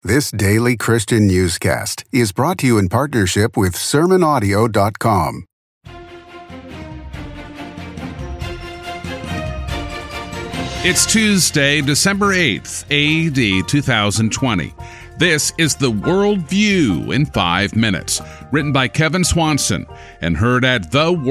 This daily Christian newscast is brought to you in partnership with SermonAudio.com. It's Tuesday, December 8th, A.D. 2020. This is The World View in 5 minutes, written by Kevin Swanson and heard at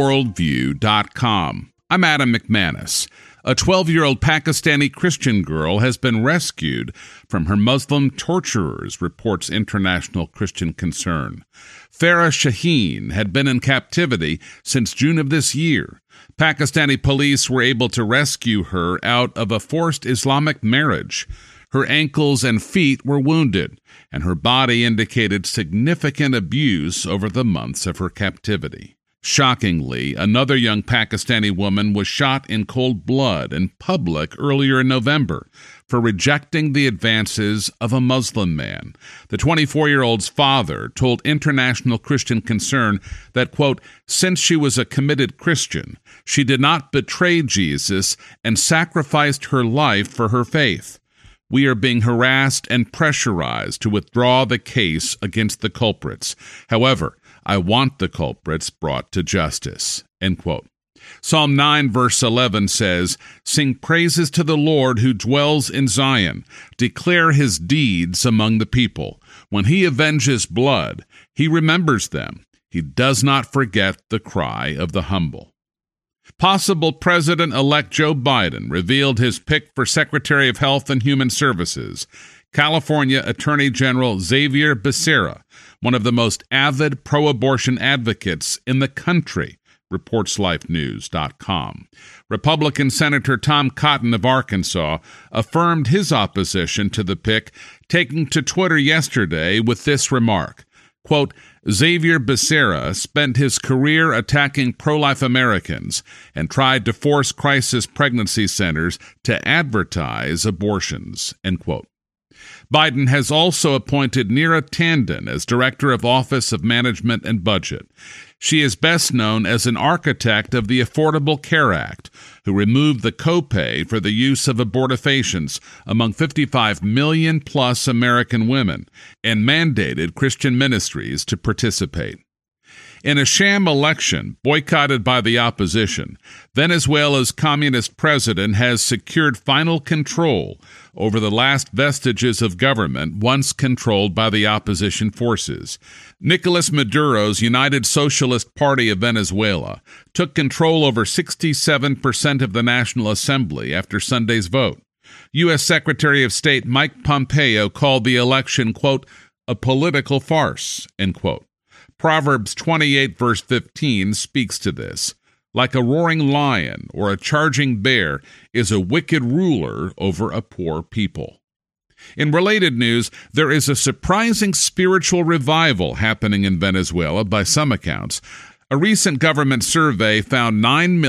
theworldview.com. I'm Adam McManus. A 12-year-old Pakistani Christian girl has been rescued from her Muslim torturers, reports International Christian Concern. Farah Shaheen had been in captivity since June of this year. Pakistani police were able to rescue her out of a forced Islamic marriage. Her ankles and feet were wounded, and her body indicated significant abuse over the months of her captivity. Shockingly, another young Pakistani woman was shot in cold blood in public earlier in November for rejecting the advances of a Muslim man. The 24-year-old's father told International Christian Concern that, quote, since she was a committed Christian, she did not betray Jesus and sacrificed her life for her faith. We are being harassed and pressurized to withdraw the case against the culprits. However, I want the culprits brought to justice. End quote. Psalm 9, verse 11 says, sing praises to the Lord who dwells in Zion. Declare his deeds among the people. When he avenges blood, he remembers them. He does not forget the cry of the humble. Possible President-elect Joe Biden revealed his pick for Secretary of Health and Human Services, California Attorney General Xavier Becerra, one of the most avid pro-abortion advocates in the country, reports LifeNews.com. Republican Senator Tom Cotton of Arkansas affirmed his opposition to the pick, taking to Twitter yesterday with this remark, quote, Xavier Becerra spent his career attacking pro-life Americans and tried to force crisis pregnancy centers to advertise abortions, end quote. Biden has also appointed Neera Tanden as Director of Office of Management and Budget. She is best known as an architect of the Affordable Care Act, who removed the copay for the use of abortifacients among 55 million-plus American women and mandated Christian ministries to participate. In a sham election boycotted by the opposition, Venezuela's communist president has secured final control over the last vestiges of government once controlled by the opposition forces. Nicolas Maduro's United Socialist Party of Venezuela took control over 67% of the National Assembly after Sunday's vote. U.S. Secretary of State Mike Pompeo called the election, quote, a political farce, end quote. Proverbs 28, verse 15 speaks to this. Like a roaring lion or a charging bear is a wicked ruler over a poor people. In related news, there is a surprising spiritual revival happening in Venezuela by some accounts. A recent government survey found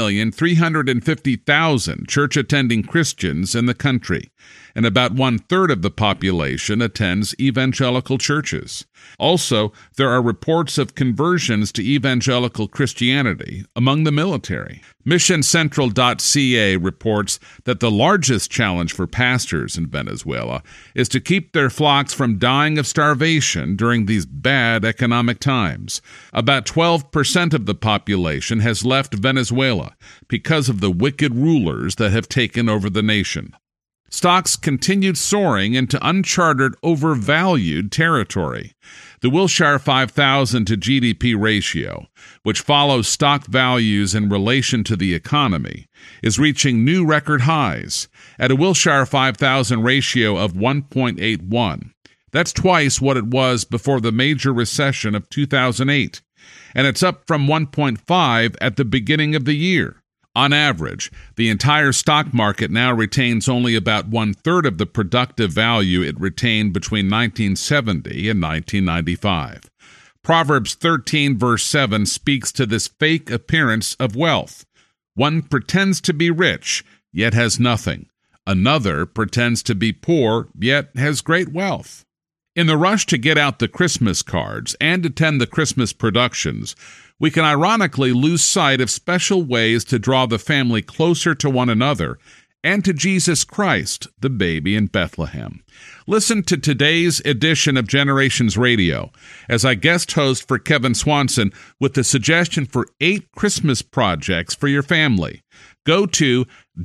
9,350,000 church-attending Christians in the country, and about one-third of the population attends evangelical churches. Also, there are reports of conversions to evangelical Christianity among the military. MissionCentral.ca reports that the largest challenge for pastors in Venezuela is to keep their flocks from dying of starvation during these bad economic times. About 12% of the population has left Venezuela because of the wicked rulers that have taken over the nation. Stocks continued soaring into uncharted, overvalued territory. The Wilshire 5000 to GDP ratio, which follows stock values in relation to the economy, is reaching new record highs at a Wilshire 5000 ratio of 1.81. That's twice what it was before the major recession of 2008, and it's up from 1.5 at the beginning of the year. On average, the entire stock market now retains only about one-third of the productive value it retained between 1970 and 1995. Proverbs 13, verse 7 speaks to this fake appearance of wealth. One pretends to be rich, yet has nothing. Another pretends to be poor, yet has great wealth. In the rush to get out the Christmas cards and attend the Christmas productions, we can ironically lose sight of special ways to draw the family closer to one another and to Jesus Christ, the baby in Bethlehem. Listen to today's edition of Generations Radio as I guest host for Kevin Swanson with the suggestion for 8 Christmas projects for your family. Go to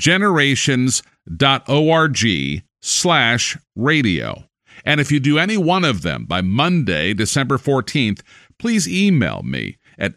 generations.org/radio. And if you do any one of them by Monday, December 14th, please email me at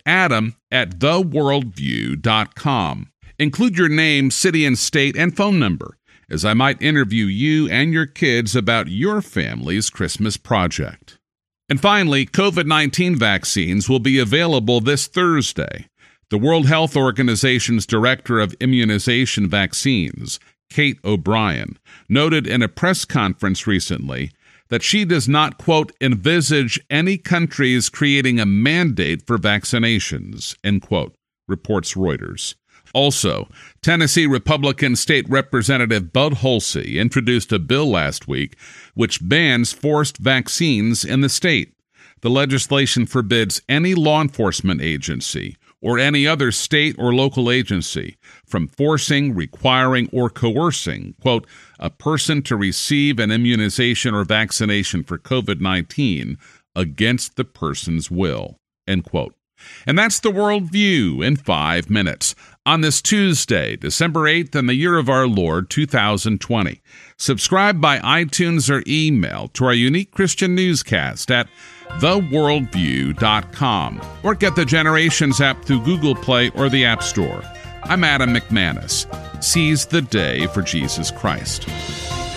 adam@theworldview.com. Include your name, city and state, and phone number, as I might interview you and your kids about your family's Christmas project. And finally, COVID-19 vaccines will be available this Thursday. The World Health Organization's Director of Immunization Vaccines, Kate O'Brien, noted in a press conference recently that she does not, quote, envisage any countries creating a mandate for vaccinations, end quote, reports Reuters. Also, Tennessee Republican State Representative Bud Hulsey introduced a bill last week which bans forced vaccines in the state. The legislation forbids any law enforcement agency or any other state or local agency from forcing, requiring, or coercing, quote, a person to receive an immunization or vaccination for COVID-19 against the person's will, end quote. And that's the World View in 5 minutes on this Tuesday, December 8th, in the year of our Lord, 2020. Subscribe by iTunes or email to our unique Christian newscast at theworldview.com or get the Generations app through Google Play or the App Store. I'm Adam McManus. Seize the day for Jesus Christ.